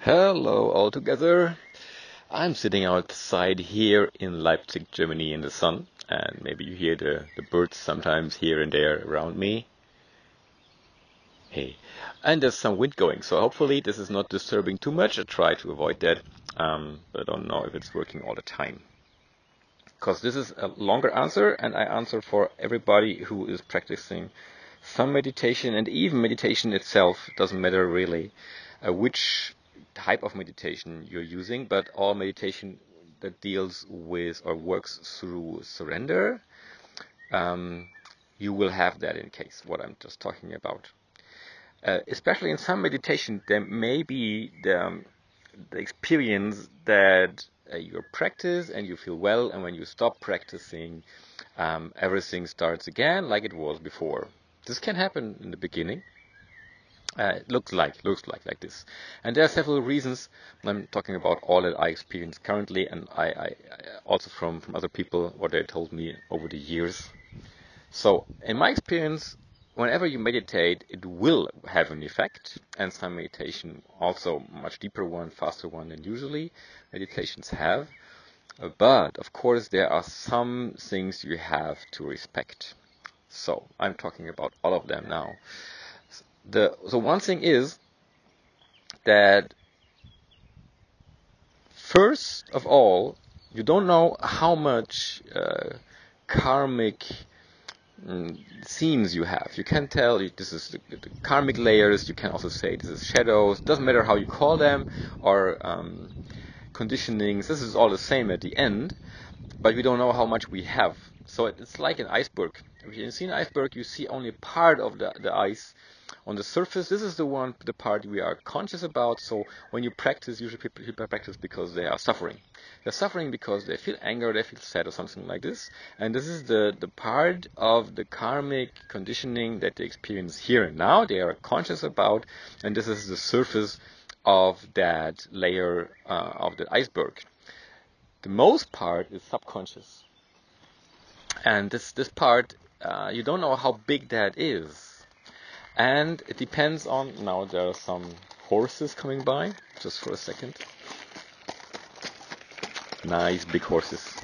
Hello all together. I'm sitting outside here in Leipzig, Germany in the sun, and maybe you hear the birds sometimes here and there around me. Hey, and there's some wind going, so hopefully this is not disturbing too much. I try to avoid that, but I don't know if it's working all the time. Because this is a longer answer, and I answer for everybody who is practicing some meditation, and even meditation itself doesn't matter really which type of meditation you're using, but all meditation that deals with or works through surrender, you will have that in case what I'm just talking about. Especially in some meditation, there may be the experience that you practice and you feel well, and when you stop practicing, everything starts again like it was before. This can happen in the beginning. It looks like this, and there are several reasons. I'm talking about all that I experience currently, and I also from other people what they told me over the years. So in my experience, whenever you meditate, it will have an effect, and some meditation also much deeper one, faster one than usually meditations have. But of course, there are some things you have to respect. So I'm talking about all of them now. So one thing is that first of all, you don't know how much karmic themes you have. You can tell this is the karmic layers. You can also say this is shadows. Doesn't matter how you call them or conditionings. This is all the same at the end, but we don't know how much we have. So it's like an iceberg. If you see an iceberg, you see only part of the ice on the surface. This is the part we are conscious about. So when you practice, usually people practice because they are suffering. They're suffering because they feel anger, they feel sad or something like this. And this is the part of the karmic conditioning that they experience here and now. They are conscious about, and this is the surface of that layer of the iceberg. The most part is subconscious. And this part, you don't know how big that is. And it depends on, now there are some horses coming by, just for a second. Nice big horses.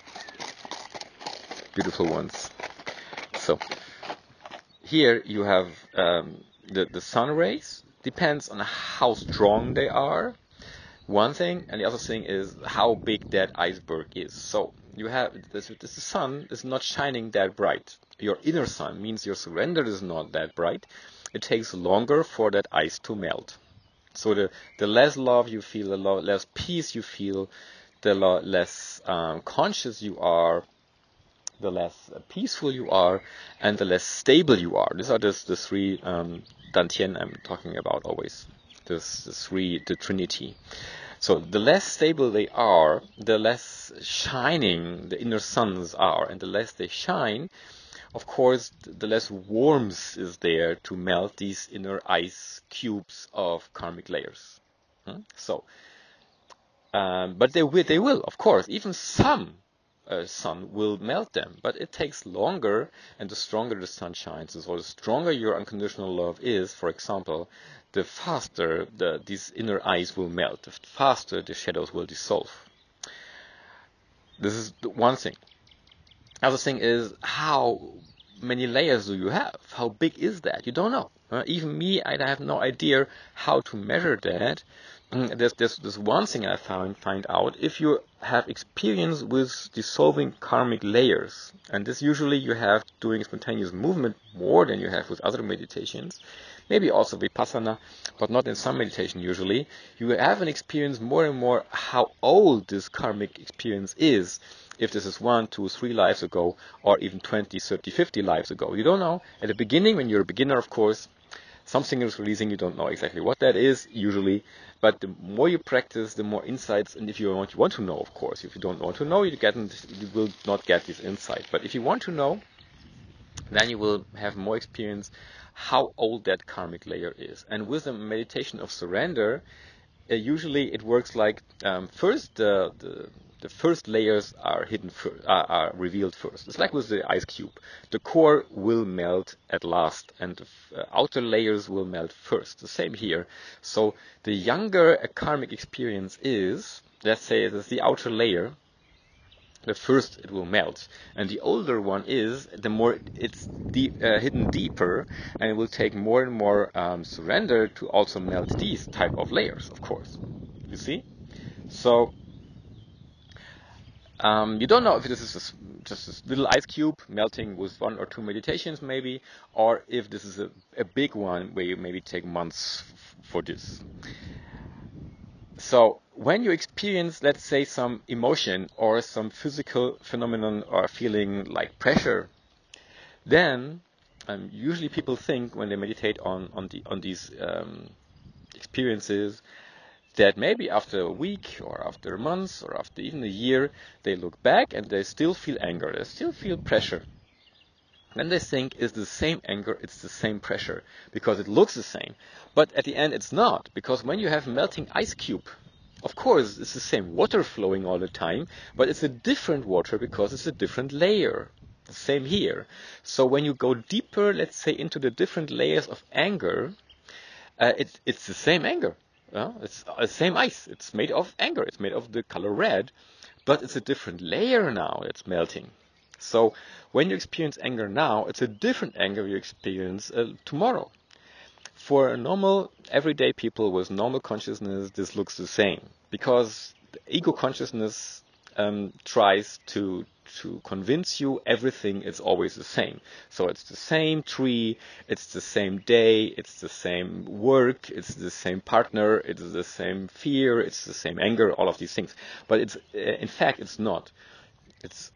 Beautiful ones. So, here you have the sun rays. Depends on how strong they are. One thing, and the other thing is how big that iceberg is. So you have the sun is not shining that bright. Your inner sun means your surrender is not that bright. It takes longer for that ice to melt. So the less love you feel, the less peace you feel, the less conscious you are, the less peaceful you are, and the less stable you are. These are the three Dantian I'm talking about always. The Trinity. So the less stable they are, the less shining the inner suns are, and the less they shine, of course, the less warmth is there to melt these inner ice cubes of karmic layers. So, but they will, of course, even some sun will melt them, but it takes longer, and the stronger the sun shines, so the stronger your unconditional love is, for example, the faster these inner ice will melt, the faster the shadows will dissolve. This is one thing. Other thing is, how many layers do you have? How big is that? You don't know. Even me, I have no idea how to measure that. There's one thing I find out. If you have experience with dissolving karmic layers, and this usually you have doing spontaneous movement more than you have with other meditations, maybe also Vipassana, but not in some meditation usually, you have an experience more and more how old this karmic experience is. If this is 1, 2, 3 lives ago, or even 20, 30, 50 lives ago. You don't know. At the beginning, when you're a beginner, of course, something is releasing, you don't know exactly what that is, usually. But the more you practice, the more insights, and if you want to know, of course. If you don't want to know, you will not get this insight. But if you want to know, then you will have more experience how old that karmic layer is. And with the meditation of surrender, usually it works like first the the first layers are are revealed first. It's like with the ice cube. The core will melt at last, and the outer layers will melt first. The same here. So the younger a karmic experience is, let's say that's the outer layer, the first it will melt, and the older one is, the more it's hidden deeper, and it will take more and more surrender to also melt these type of layers, of course. You see? So you don't know if this is just a little ice cube melting with 1 or 2 meditations maybe, or if this is a big one where you maybe take months for this. So when you experience, let's say, some emotion or some physical phenomenon or feeling like pressure, then usually people think when they meditate on these experiences that maybe after a week or after months or after even a year, they look back and they still feel anger, they still feel pressure. Then they think it's the same anger, it's the same pressure, because it looks the same. But at the end it's not, because when you have melting ice cube, of course it's the same water flowing all the time, but it's a different water because it's a different layer. The same here. So when you go deeper, let's say, into the different layers of anger, it's the same anger. It's the same ice. It's made of anger. It's made of the color red, but it's a different layer now that's melting. So when you experience anger now, it's a different anger you experience tomorrow. For normal, everyday people with normal consciousness, this looks the same, because the ego consciousness tries to convince you everything is always the same. So it's the same tree, it's the same day, it's the same work, it's the same partner, it's the same fear, it's the same anger, all of these things. But it's in fact it's not. It's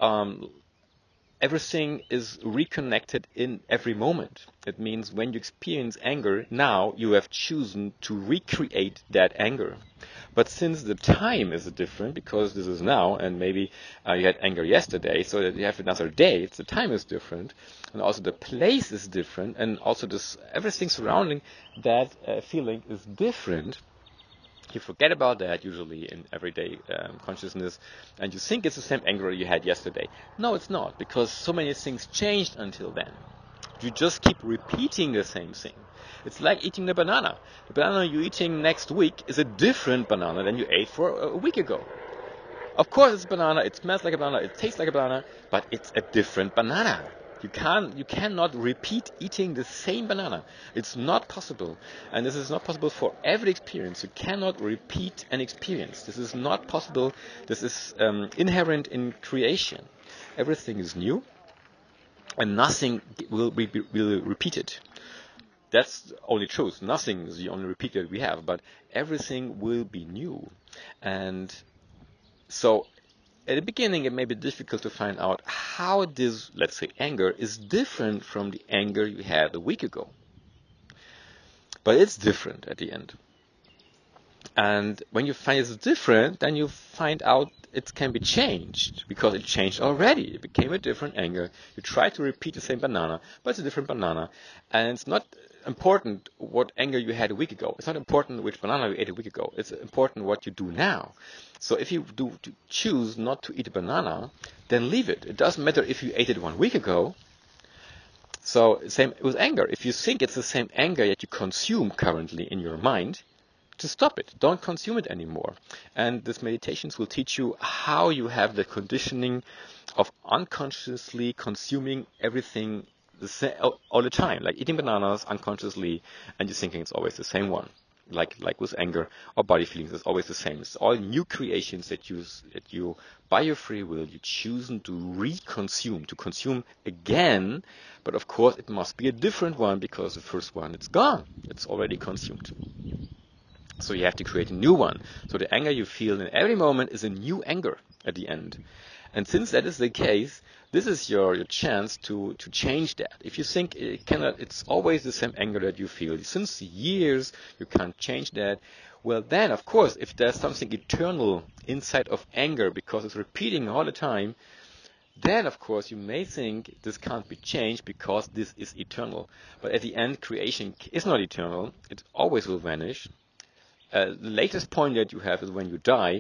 everything is reconnected in every moment. It means when you experience anger now, you have chosen to recreate that anger. But since the time is different, because this is now, and maybe you had anger yesterday, so that you have another day, the time is different, and also the place is different, and also everything surrounding that feeling is different. You forget about that usually in everyday consciousness, and you think it's the same anger you had yesterday. No, it's not, because so many things changed until then. You just keep repeating the same thing. It's like eating the banana. The banana you're eating next week is a different banana than you ate for a week ago. Of course it's banana, it smells like a banana, it tastes like a banana, but it's a different banana. You cannot repeat eating the same banana. It's not possible. And this is not possible for every experience. You cannot repeat an experience. This is not possible. This is inherent in creation. Everything is new, and nothing will be repeated. That's the only truth. Nothing is the only repeat that we have, but everything will be new. And so at the beginning, it may be difficult to find out how this, let's say, anger is different from the anger you had a week ago. But it's different at the end. And when you find it's different, then you find out it can be changed, because it changed already. It became a different anger. You try to repeat the same banana, but it's a different banana. And it's not important what anger you had a week ago. It's not important which banana you ate a week ago. It's important what you do now. So if you choose not to eat a banana, then leave it. It doesn't matter if you ate it 1 week ago. So same with anger. If you think it's the same anger that you consume currently in your mind, just stop it. Don't consume it anymore. And these meditations will teach you how you have the conditioning of unconsciously consuming everything all the time, like eating bananas unconsciously, and you're thinking it's always the same one. Like with anger or body feelings, it's always the same. It's all new creations that you by your free will you choose to consume again. But of course, it must be a different one, because the first one, it's gone. It's already consumed. So you have to create a new one. So the anger you feel in every moment is a new anger at the end. And since that is the case, this is your chance to change that. If you think it's always the same anger that you feel, since years you can't change that, well then, of course, if there's something eternal inside of anger because it's repeating all the time, then of course you may think this can't be changed because this is eternal. But at the end, creation is not eternal. It always will vanish. The latest point that you have is when you die.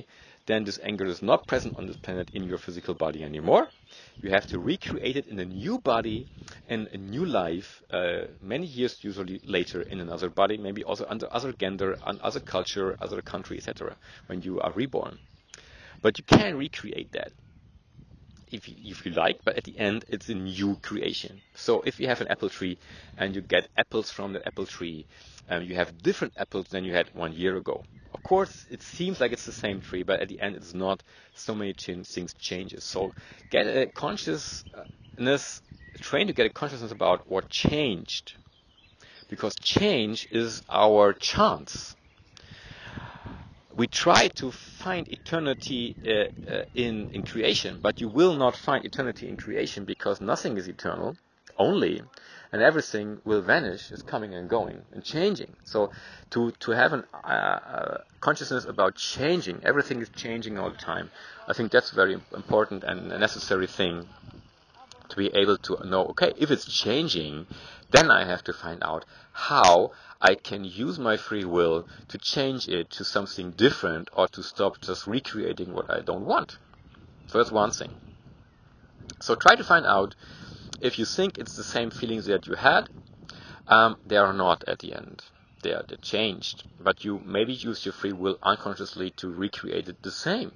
then this anger is not present on this planet in your physical body anymore. You have to recreate it in a new body and a new life, many years usually later in another body, maybe also under other gender, other culture, other country, etc. when you are reborn. But you can recreate that if you like, but at the end it's a new creation. So if you have an apple tree and you get apples from the apple tree, you have different apples than you had 1 year ago. Of course, it seems like it's the same tree, but at the end it's not. So many things changes. So get a consciousness, train to get a consciousness about what changed, because change is our chance. We try to find eternity in creation, but you will not find eternity in creation, because nothing is eternal only, and everything will vanish, is coming and going and changing. So to have a consciousness about changing, everything is changing all the time. I think that's very important and a necessary thing, to be able to know, okay, if it's changing, then I have to find out how I can use my free will to change it to something different, or to stop just recreating what I don't want. So that's one thing. So try to find out if you think it's the same feelings that you had. They are not at the end. They're changed. But you maybe use your free will unconsciously to recreate it the same.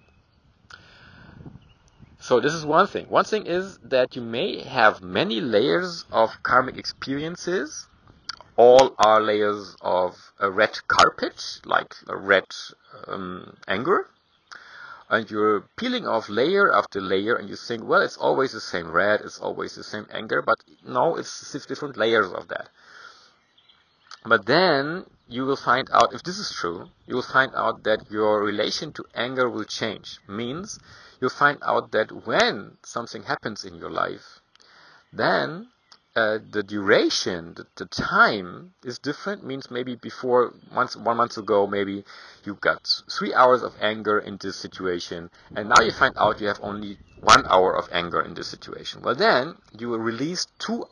So this is one thing. One thing is that you may have many layers of karmic experiences. All are layers of a red carpet, like a red anger. And you're peeling off layer after layer, and you think, well, it's always the same red, it's always the same anger. But no, it's different layers of that. But then you will find out, if this is true, you will find out that your relation to anger will change. Means you'll find out that when something happens in your life, then the duration, the time is different. Means maybe before, 1 month ago, maybe you got 3 hours of anger in this situation, and now you find out you have only 1 hour of anger in this situation. Well, then you will release 2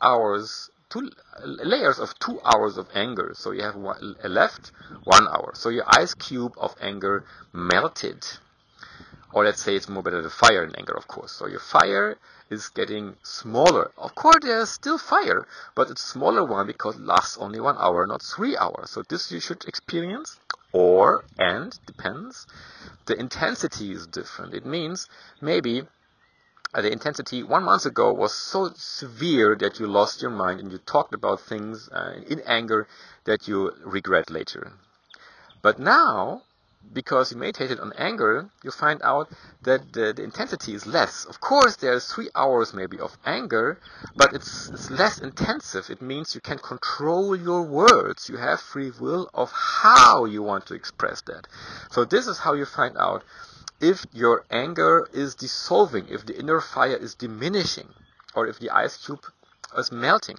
layers of 2 hours of anger. So you have left 1 hour. So your ice cube of anger melted. Or let's say it's more better the fire in anger, of course. So your fire is getting smaller. Of course, there's still fire, but it's a smaller one because it lasts only 1 hour, not 3 hours. So this you should experience. And depends, the intensity is different. It means maybe the intensity 1 month ago was so severe that you lost your mind and you talked about things in anger that you regret later. But now, because you meditated on anger, you find out that the intensity is less. Of course, there's 3 hours maybe of anger, but it's less intensive. It means you can control your words. You have free will of how you want to express that. So this is how you find out if your anger is dissolving, if the inner fire is diminishing, or if the ice cube is melting.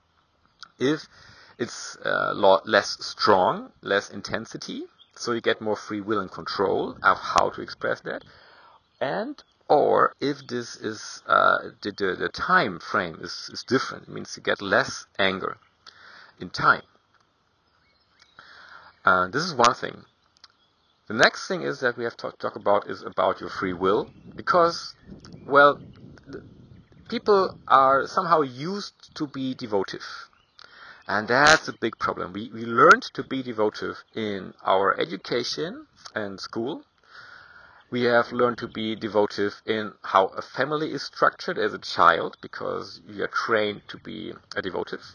If it's less strong, less intensity, so you get more free will and control of how to express that, and or if this is the time frame is different. It means you get less anger in time. This is one thing. The next thing is that we have to talk about is about your free will, because, well, people are somehow used to be devotive. And that's a big problem. We learned to be devotive in our education and school. We have learned to be devotive in how a family is structured as a child, because you are trained to be a devotive.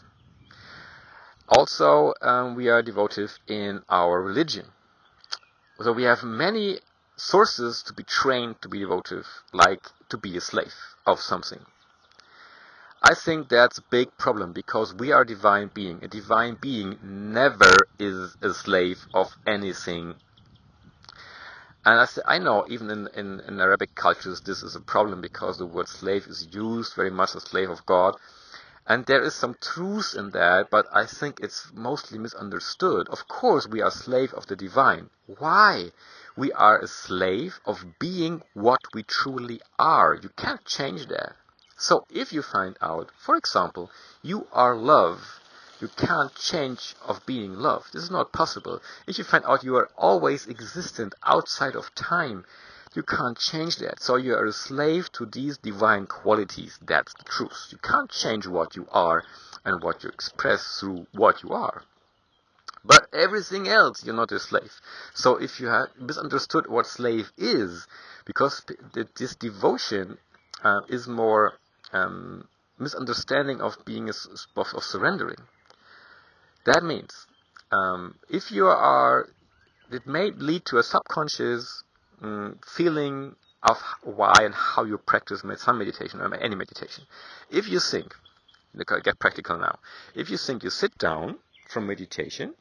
Also, we are devotive in our religion. So we have many sources to be trained to be devotive, like to be a slave of something. I think that's a big problem, because we are a divine being. A divine being never is a slave of anything. And I know even in Arabic cultures this is a problem, because the word slave is used very much as slave of God. And there is some truth in that, but I think it's mostly misunderstood. Of course, we are slave of the divine. Why? We are a slave of being what we truly are. You can't change that. So if you find out, for example, you are love, you can't change of being love. This is not possible. If you find out you are always existent outside of time, You can't change that. So you are a slave to these divine qualities. That's the truth. You can't change what you are and what you express through what you are. But everything else, you're not a slave. So if you have misunderstood what slave is, because this devotion is more misunderstanding of being of surrendering. That means if you are, it may lead to a subconscious feeling of why and how you practice some meditation or any meditation. If you think, look, I get practical now. If you think you sit down from meditation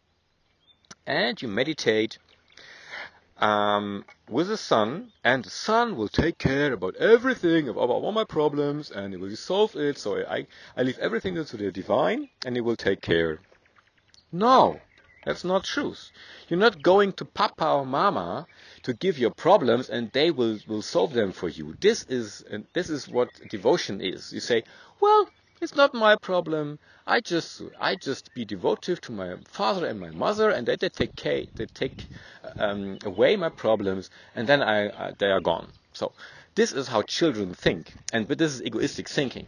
and you meditate with the sun, and the sun will take care about everything, about all my problems, and it will solve it. So I leave everything to the divine, and it will take care. No, that's not truth. You're not going to Papa or Mama to give your problems, and they will solve them for you. This is what devotion is. You say, well, it's not my problem. I just be devotive to my father and my mother, and they take away my problems, and then they are gone. So this is how children think, but this is egoistic thinking.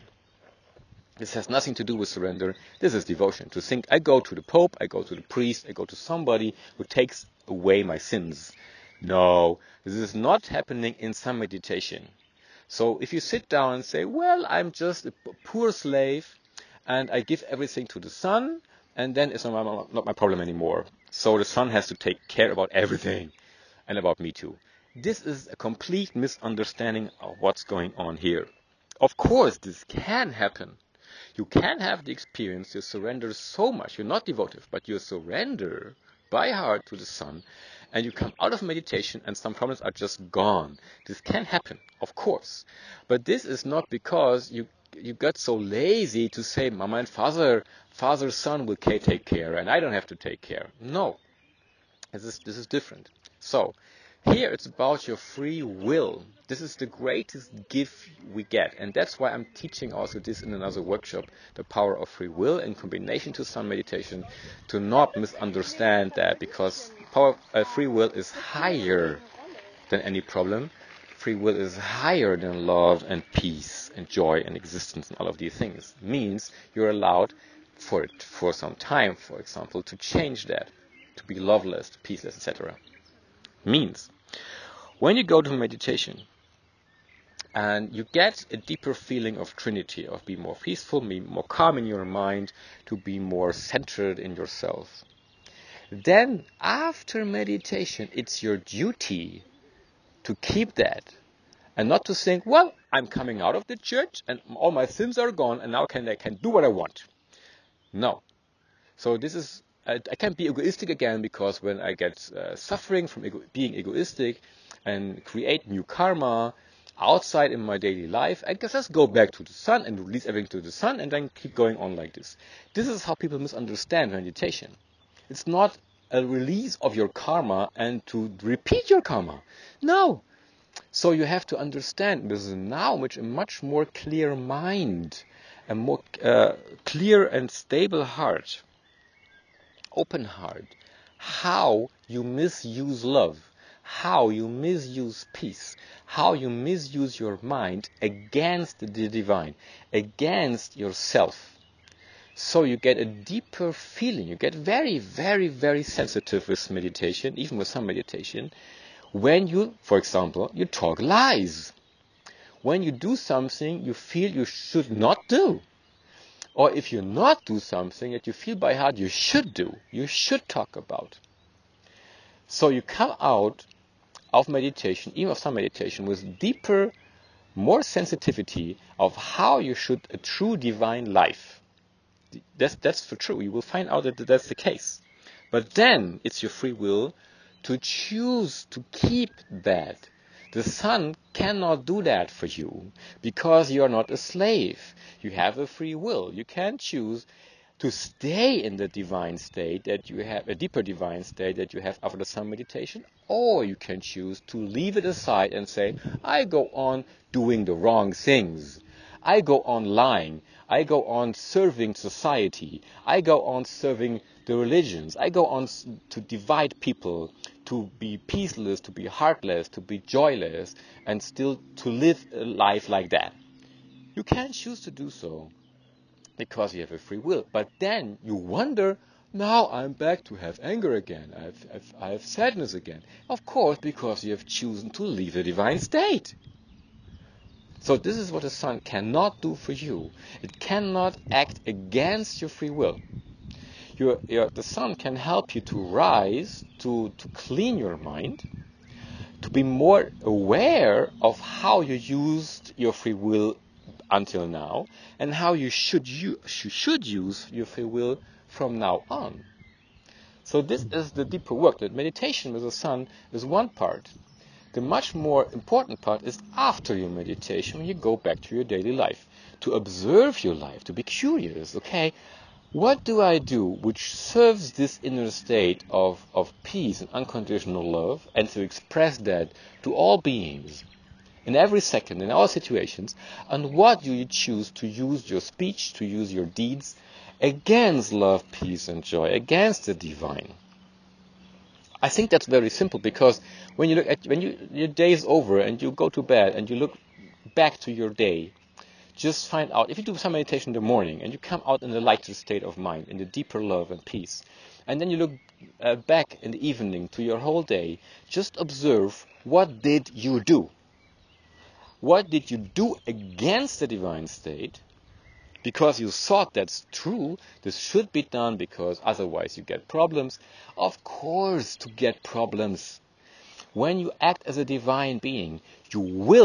This has nothing to do with surrender. This is devotion. To think, I go to the Pope, I go to the priest, I go to somebody who takes away my sins. No, this is not happening in some meditation. So if you sit down and say, well, I'm just a poor slave, and I give everything to the sun, and then it's not my problem anymore. So the sun has to take care about everything, and about me too. This is a complete misunderstanding of what's going on here. Of course, this can happen. You can have the experience, you surrender so much, you're not devotive, but you surrender by heart to the sun, and you come out of meditation and some problems are just gone. This can happen, of course. But this is not because you got so lazy to say, Mama and Father's son will take care, and I don't have to take care. No. This is different. So, here it's about your free will. This is the greatest gift we get, and that's why I'm teaching also this in another workshop, the power of free will in combination to sun meditation, to not misunderstand that, because free will is higher than any problem. Free will is higher than love and peace and joy and existence and all of these things. Means you're allowed for some time, for example, to change that, to be loveless, peaceless, etc. Means when you go to meditation and you get a deeper feeling of Trinity, of being more peaceful, be more calm in your mind, to be more centered in yourself, then after meditation it's your duty to keep that and not to think, well, I'm coming out of the church and all my sins are gone and now I can do what I want. No. So this is, I can't be egoistic again, because when I get suffering from being egoistic and create new karma outside in my daily life, I can just go back to the sun and release everything to the sun and then keep going on like this. This is how people misunderstand meditation. It's not a release of your karma and to repeat your karma. No. So you have to understand this is now a much more clear mind, a more clear and stable heart, open heart, how you misuse love, how you misuse peace, how you misuse your mind against the divine, against yourself. So you get a deeper feeling, you get very, very, very sensitive with meditation, even with some meditation, when you, for example, you talk lies. When you do something you feel you should not do. Or if you not do something that you feel by heart you should do, you should talk about. So you come out of meditation, even of some meditation, with deeper, more sensitivity of how you should a true divine life. That's for true. You will find out that that's the case. But then it's your free will to choose to keep that. The sun cannot do that for you because you are not a slave. You have a free will. You can choose to stay in the divine state that you have, a deeper divine state that you have after the sun meditation, or you can choose to leave it aside and say, I go on doing the wrong things. I go on lying. I go on serving society. I go on serving the religions. I go on to divide people, to be peaceless, to be heartless, to be joyless, and still to live a life like that. You can choose to do so because you have a free will. But then you wonder, now I'm back to have anger again. I have sadness again. Of course, because you have chosen to leave the divine state. So this is what the sun cannot do for you. It cannot act against your free will. The sun can help you to rise, to clean your mind, to be more aware of how you used your free will until now, and how you should use your free will from now on. So this is the deeper work. That meditation with the sun is one part. The much more important part is after your meditation, when you go back to your daily life, to observe your life, to be curious. Okay, what do I do which serves this inner state of peace and unconditional love, and to express that to all beings in every second, in all situations? And what do you choose to use your speech, to use your deeds against love, peace, and joy, against the divine? I think that's very simple, because when you look at your day is over and you go to bed and you look back to your day, just find out, if you do some meditation in the morning and you come out in a lighter state of mind, in the deeper love and peace, and then you look back in the evening to your whole day, just observe, what did you do? What did you do against the divine state? Because you thought that's true, this should be done because otherwise you get problems. Of course, to get problems. When you act as a divine being, you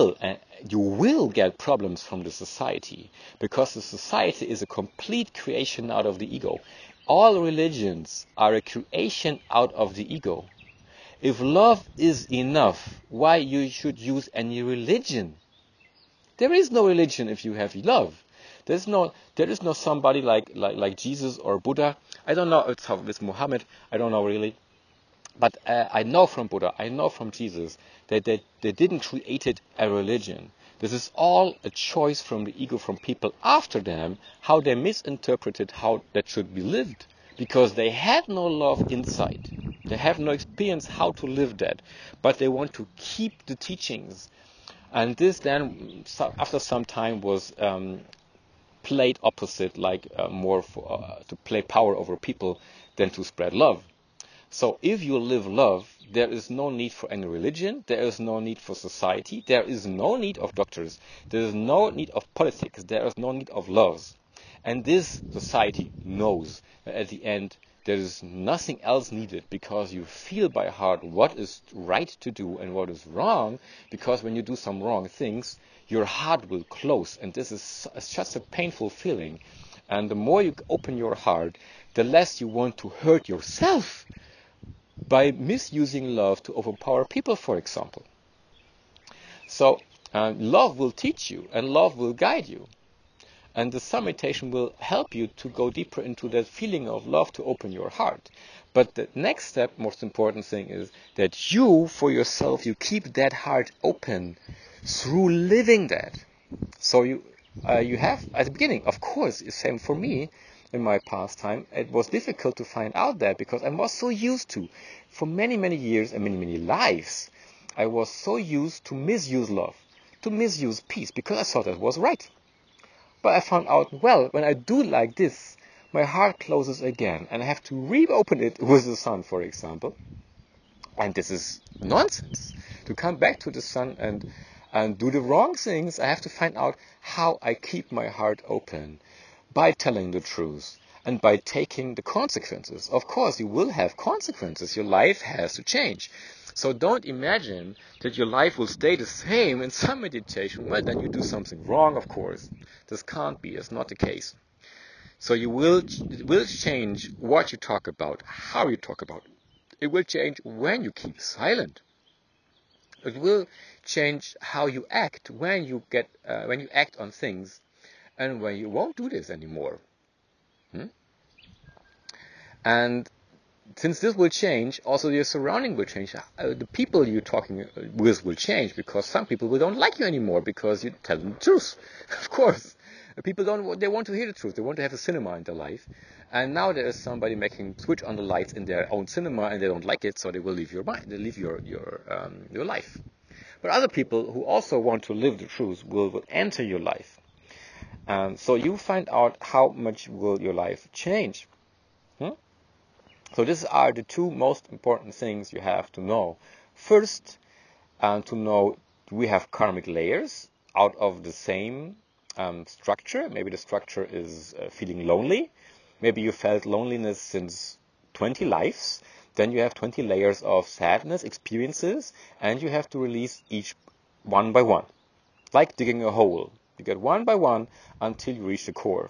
will get problems from the society, because the society is a complete creation out of the ego. All religions are a creation out of the ego. If love is enough, why you should use any religion? There is no religion if you have love. There is no somebody like Jesus or Buddha. I don't know if it's Muhammad. I don't know really. But I know from Buddha, I know from Jesus, that they didn't create a religion. This is all a choice from the ego, from people after them, how they misinterpreted how that should be lived. Because they had no love inside. They have no experience how to live that. But they want to keep the teachings. And this then, after some time, was played opposite, like more to play power over people than to spread love. So if you live love, there is no need for any religion, there is no need for society, there is no need of doctors, there is no need of politics, there is no need of laws. And this society knows that at the end there is nothing else needed, because you feel by heart what is right to do and what is wrong, because when you do some wrong things, your heart will close, and this is such a painful feeling. And the more you open your heart, the less you want to hurt yourself by misusing love to overpower people, for example. So love will teach you and love will guide you. And the sun meditation will help you to go deeper into that feeling of love, to open your heart. But the next step, most important thing, is that you, for yourself, you keep that heart open through living that. So you have, at the beginning, of course, it's same for me. In my past time, it was difficult to find out that, because I was so used to, for many, many years and many, many lives, I was so used to misuse love, to misuse peace, because I thought that was right. But I found out, well, when I do like this, my heart closes again, and I have to reopen it with the sun, for example. And this is nonsense. To come back to the sun and do the wrong things, I have to find out how I keep my heart open. By telling the truth and by taking the consequences. Of course, you will have consequences. Your life has to change. So don't imagine that your life will stay the same in some meditation. Well, then you do something wrong, of course. This can't be. It's not the case. So it will change what you talk about, how you talk about. It will change when you keep silent. It will change how you act when you act on things, and when you won't do this anymore. And since this will change, also your surrounding will change. The people you're talking with will change, because some people will don't like you anymore because you tell them the truth, of course. People they want to hear the truth. They want to have a cinema in their life. And now there is somebody making switch on the lights in their own cinema, and they don't like it, so they will leave your mind. They leave your life. But other people who also want to live the truth will enter your life. So you find out how much will your life change. So these are the two most important things you have to know. First, to know we have karmic layers out of the same structure. Maybe the structure is feeling lonely. Maybe you felt loneliness since 20 lives. Then you have 20 layers of sadness experiences, and you have to release each one by one, like digging a hole. You get one by one until you reach the core.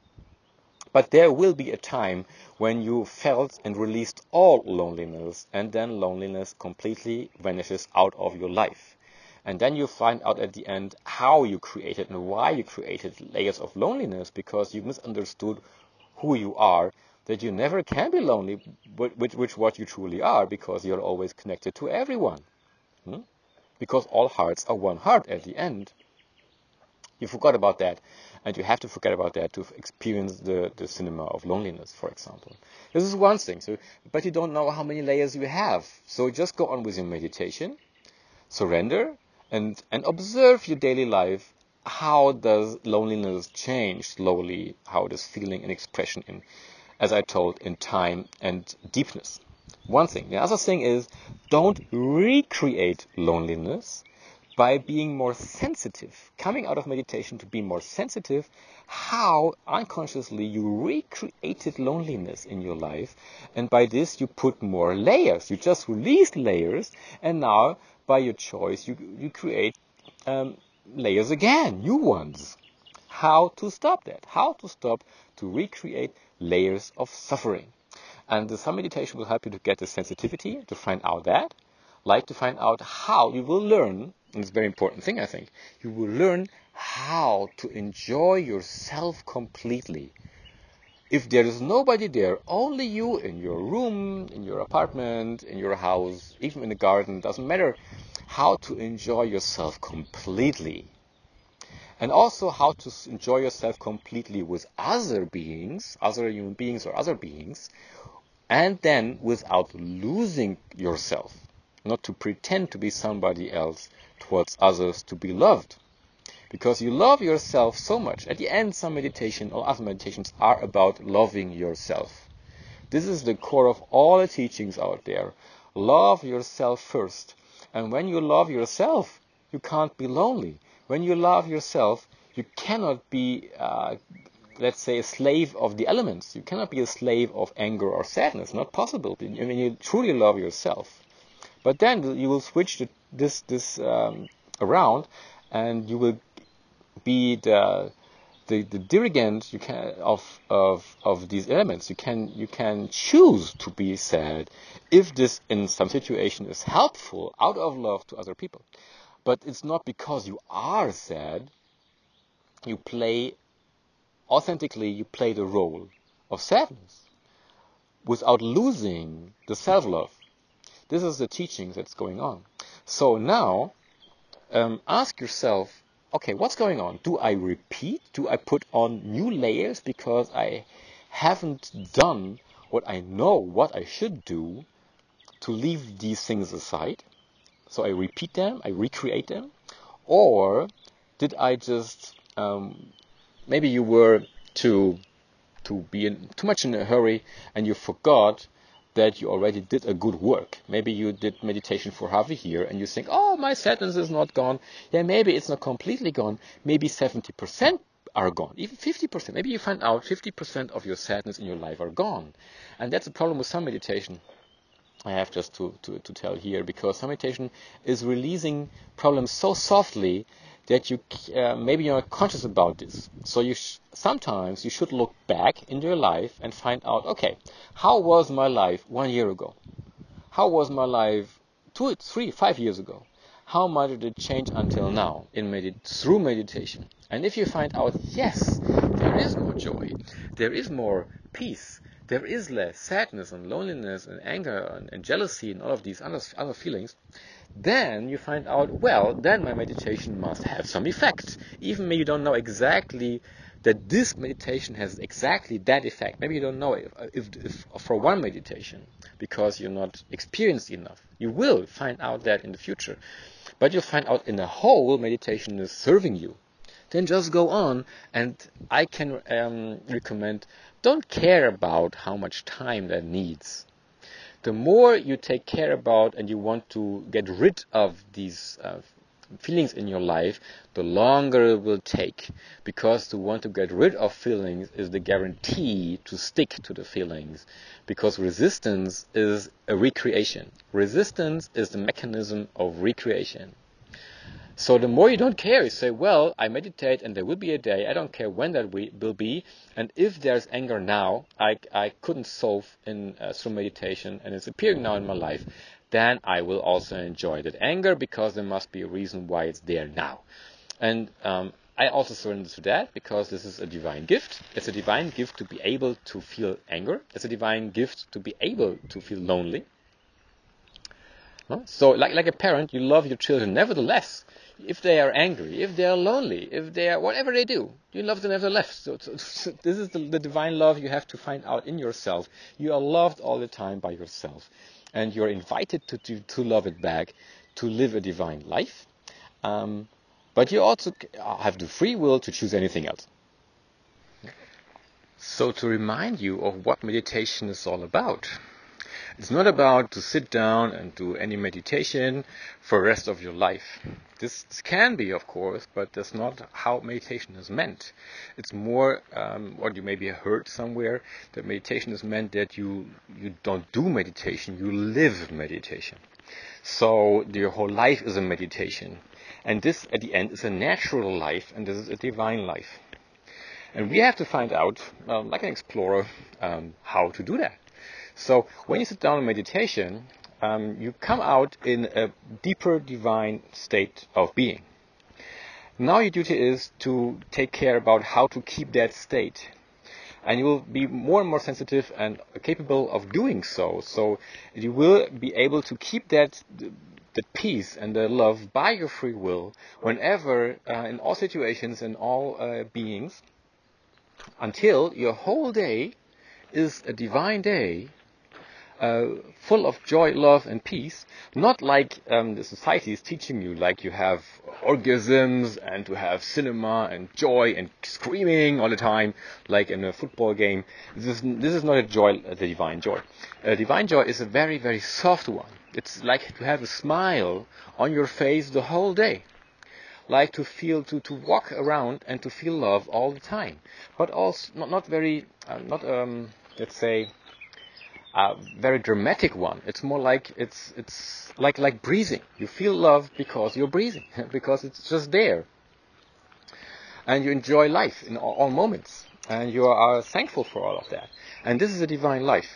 But there will be a time when you felt and released all loneliness, and then loneliness completely vanishes out of your life. And then you find out at the end how you created and why you created layers of loneliness, because you misunderstood who you are, that you never can be lonely, which what you truly are, because you're always connected to everyone. Because all hearts are one heart at the end. You forgot about that, and you have to forget about that to experience the cinema of loneliness, for example. This is one thing, but you don't know how many layers you have. So just go on with your meditation, surrender, and observe your daily life. How does loneliness change slowly? How does feeling and expression in, as I told, in time and deepness? One thing. The other thing is, don't recreate loneliness by being more sensitive, coming out of meditation to be more sensitive, how unconsciously you recreated loneliness in your life, and by this you put more layers. You just released layers, and now by your choice you create layers again, new ones. How to stop that? How to stop to recreate layers of suffering? And the Sun meditation will help you to get the sensitivity, to find out that, like to find out how you will learn. And it's a very important thing, I think. You will learn how to enjoy yourself completely. If there is nobody there, only you in your room, in your apartment, in your house, even in the garden, doesn't matter, how to enjoy yourself completely. And also how to enjoy yourself completely with other beings, other human beings or other beings, and then without losing yourself. Not to pretend to be somebody else towards others to be loved. Because you love yourself so much. At the end, some meditation or other meditations are about loving yourself. This is the core of all the teachings out there. Love yourself first. And when you love yourself, you can't be lonely. When you love yourself, you cannot be, let's say, a slave of the elements. You cannot be a slave of anger or sadness. Not possible. I mean, you truly love yourself. But then you will switch this around, and you will be the dirigent of these elements. You can choose to be sad if this in some situation is helpful out of love to other people. But it's not because you are sad. You play authentically. You play the role of sadness without losing the self-love. This is the teaching that's going on. So now, ask yourself, okay, what's going on? Do I repeat? Do I put on new layers because I haven't done what I know what I should do to leave these things aside? So I repeat them, I recreate them? Or did I just, maybe you were too much in a hurry and you forgot that you already did a good work. Maybe you did meditation for half a year and you think, oh, my sadness is not gone. Yeah, maybe it's not completely gone. Maybe 70% are gone, even 50%. Maybe you find out 50% of your sadness in your life are gone. And that's a problem with some meditation. I have just to tell here, because some meditation is releasing problems so softly that you maybe you're not conscious about this. So sometimes you should look back into your life and find out, okay, how was my life 1 year ago? How was my life 2, 3, 5 years ago? How much did it change until now through meditation? And if you find out, yes, there is more joy, there is more peace, there is less sadness and loneliness and anger and jealousy and all of these other feelings, then you find out, well, then my meditation must have some effect. Even when you don't know exactly that this meditation has exactly that effect. Maybe you don't know if for one meditation, because you're not experienced enough. You will find out that in the future. But you'll find out in the whole, meditation is serving you. Then just go on, and I can recommend, don't care about how much time that needs. The more you take care about and you want to get rid of these feelings in your life, the longer it will take, because to want to get rid of feelings is the guarantee to stick to the feelings, because resistance is a recreation. Resistance is the mechanism of recreation. So the more you don't care, you say, well, I meditate and there will be a day, I don't care when that will be, and if there's anger now, I couldn't solve in through meditation, and it's appearing now in my life, then I will also enjoy that anger, because there must be a reason why it's there now. And I also surrender to that, because this is a divine gift. It's a divine gift to be able to feel anger. It's a divine gift to be able to feel lonely. So like a parent, you love your children nevertheless. If they are angry, if they are lonely, if they are whatever they do, you love them nevertheless. So this is the divine love you have to find out in yourself. You are loved all the time by yourself, and you're invited to love it back, to live a divine life. But you also have the free will to choose anything else. So to remind you of what meditation is all about. It's not about to sit down and do any meditation for the rest of your life. This can be, of course, but that's not how meditation is meant. It's more what you maybe heard somewhere, that meditation is meant that you don't do meditation, you live meditation. So your whole life is a meditation. And this, at the end, is a natural life, and this is a divine life. And we have to find out, like an explorer, how to do that. So when you sit down in meditation, you come out in a deeper divine state of being. Now your duty is to take care about how to keep that state. And you will be more and more sensitive and capable of doing so. So you will be able to keep that peace and the love by your free will whenever, in all situations, in all beings, until your whole day is a divine day, full of joy, love, and peace. Not like the society is teaching you, like you have orgasms and to have cinema and joy and screaming all the time, like in a football game. This is not a joy, the divine joy. Divine joy is a very, very soft one. It's like to have a smile on your face the whole day. Like to feel, to walk around and to feel love all the time. But also not very, let's say, very dramatic one. It's more like it's like breathing. You feel love because you're breathing, because it's just there, and you enjoy life in all moments, and you are thankful for all of that. And this is a divine life.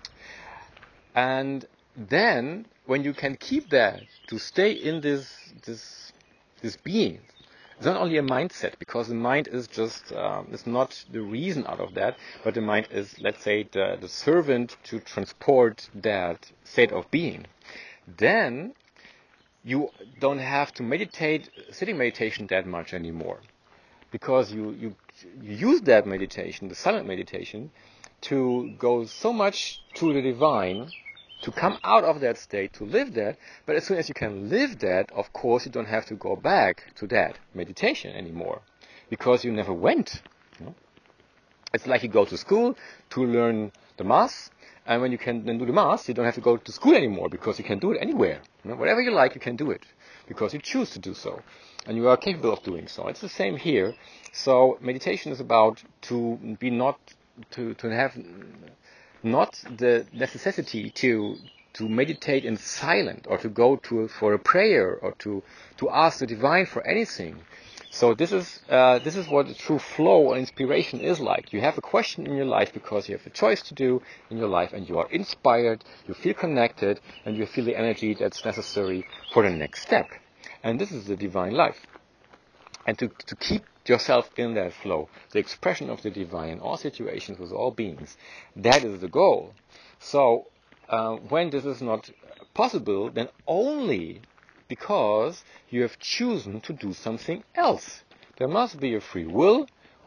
And then when you can keep that, to stay in this being. It's not only a mindset, because the mind is just, it's not the reason out of that, but the mind is, let's say, the servant to transport that state of being. Then you don't have to meditate, sitting meditation that much anymore, because you use that meditation, the silent meditation, to go so much to the divine, to come out of that state, to live that. But as soon as you can live that, of course, you don't have to go back to that meditation anymore, because you never went. It's like you go to school to learn the Mass, and when you can then do the Mass, you don't have to go to school anymore, because you can do it anywhere. Whatever you like, you can do it, because you choose to do so, and you are capable of doing so. It's the same here. So meditation is about to be not to have not the necessity to meditate in silence, or to go for a prayer, or to ask the divine for anything. So this is what the true flow and inspiration is like. You have a question in your life because you have a choice to do in your life, and you are inspired, you feel connected, and you feel the energy that's necessary for the next step. And this is the divine life. And to keep yourself in that flow, the expression of the divine in all situations with all beings, that is the goal. So when this is not possible, then only because you have chosen to do something else. There must be a free will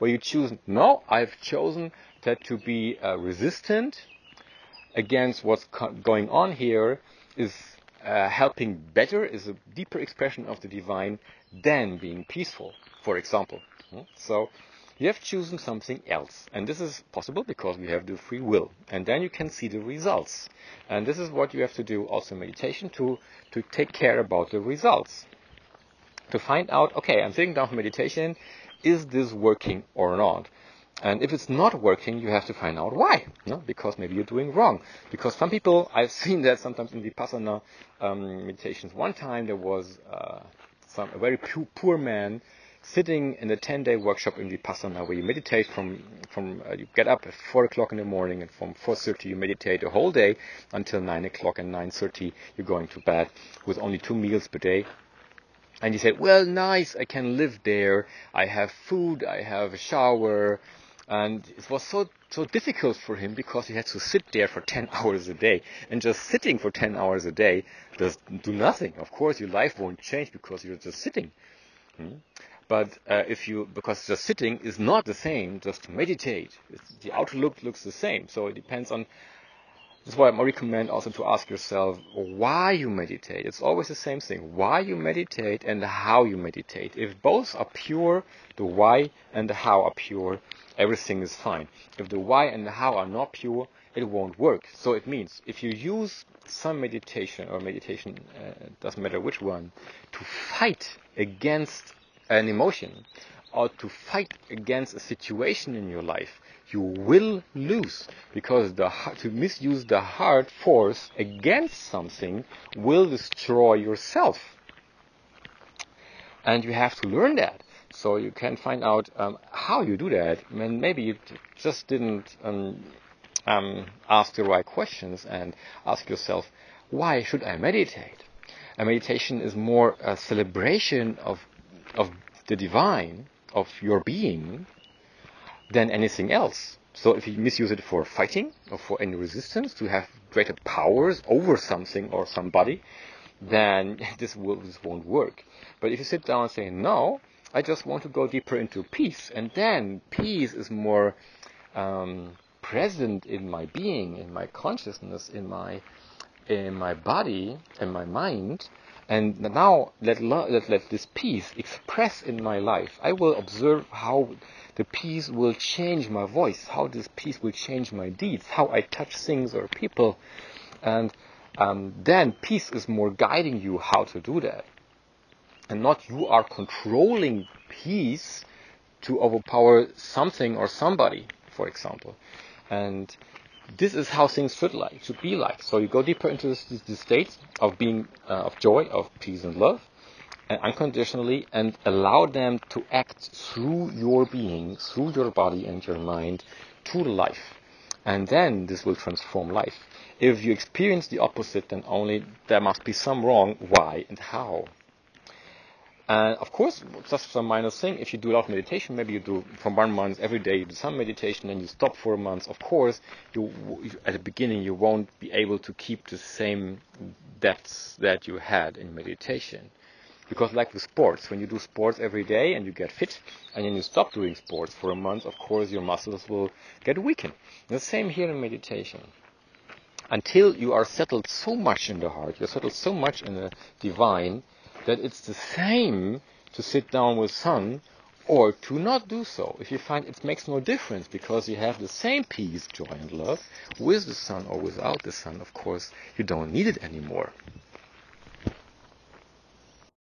where you choose, no, I've chosen that to be resistant against what's going on here is helping better, is a deeper expression of the divine than being peaceful, for example. So you have chosen something else, and this is possible because we have the free will, and then you can see the results. And this is what you have to do also in meditation, to take care about the results, to find out, okay, I'm sitting down for meditation, is this working or not? And if it's not working, you have to find out why. Because maybe you're doing wrong. Because some people, I've seen that sometimes in Vipassana meditations. One time there was a very poor man sitting in a 10-day workshop in Vipassana, where you meditate from you get up at 4 o'clock in the morning, and from 4:30 you meditate a whole day until 9 o'clock, and 9:30 you're going to bed with only 2 meals per day. And he said, well, nice, I can live there, I have food, I have a shower. And it was so difficult for him because he had to sit there for 10 hours a day. And just sitting for 10 hours a day does do nothing. Of course, your life won't change because you're just sitting. But because just sitting is not the same just to meditate. The outlook looks the same. So it depends on. That's why I recommend also to ask yourself why you meditate. It's always the same thing. Why you meditate and how you meditate. If both are pure, the why and the how are pure, everything is fine. If the why and the how are not pure, it won't work. So it means if you use some meditation, or meditation, doesn't matter which one, to fight against an emotion, or to fight against a situation in your life, you will lose, because to misuse the hard force against something will destroy yourself. And you have to learn that. So you can find out how you do that. And maybe you just didn't ask the right questions, and ask yourself, why should I meditate? A meditation is more a celebration of the divine, of your being, than anything else. So if you misuse it for fighting or for any resistance, to have greater powers over something or somebody, then this won't work. But if you sit down and say, no, I just want to go deeper into peace, and then peace is more present in my being, in my consciousness, in my body, in my mind, and now let this peace express in my life. I will observe how the peace will change my voice, how this peace will change my deeds, how I touch things or people. And then peace is more guiding you how to do that. And not you are controlling peace to overpower something or somebody, for example. And this is how things should be like. So you go deeper into this state of being, of joy, of peace and love, and unconditionally, and allow them to act through your being, through your body and your mind, to life. And then this will transform life. If you experience the opposite, then only there must be some wrong. Why and how? And of course, just some minor thing, if you do a lot of meditation, maybe you do from 1 month every day, you do some meditation, and you stop for a month, of course, at the beginning you won't be able to keep the same depths that you had in meditation. Because like with sports, when you do sports every day and you get fit, and then you stop doing sports for a month, of course your muscles will get weakened. And the same here in meditation. Until you are settled so much in the heart, you're settled so much in the divine, that it's the same to sit down with sun or to not do so. If you find it makes no difference, because you have the same peace, joy and love with the sun or without the sun, of course you don't need it anymore.